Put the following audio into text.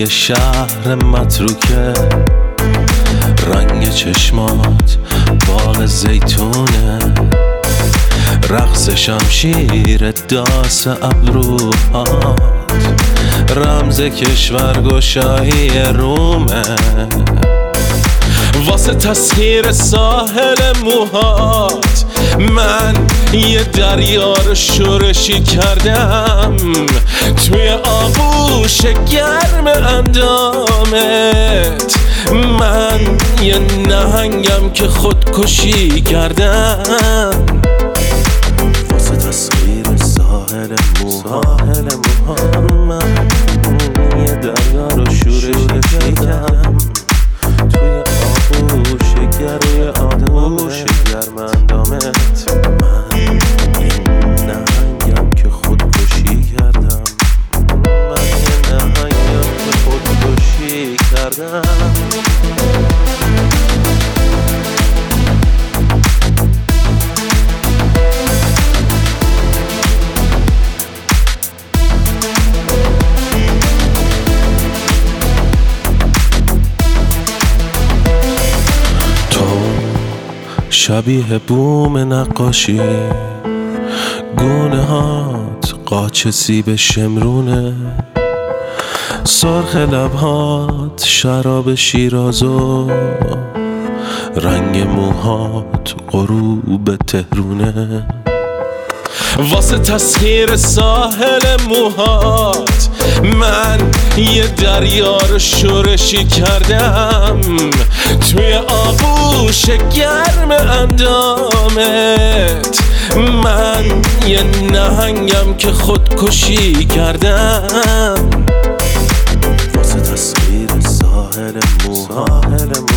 یه شهر متروکه، رنگ چشمات باغ زیتونه، رقص شمشیر داس ابروهات، رمز کشور گشایی رومه، واسه تسخیر ساحل موهات من یه دریا رو شورشی کردم، توی آغوش گرم اندامت من یه نهنگم که خودکشی کردم، واسه تسخیر ساحل موهات من یه دریا رو شورشی کردم، توی آغوش گرم اندامت من یه نهنگم که خودکشی کردم، من یه نهنگم که خودکشی کردم. شبیه بوم نقاشی، گونه هات قاچ سیب شمرونه، سرخ لبهات شراب شیرازو، رنگ موهات غروب تهرونه، واسه تسخیر ساحل موهات من یه دریا رو شورشی کردم، توی آغوش گرم اندامت من یه نهنگم که خودکشی کردم، واسه تسخیر ساحل موهات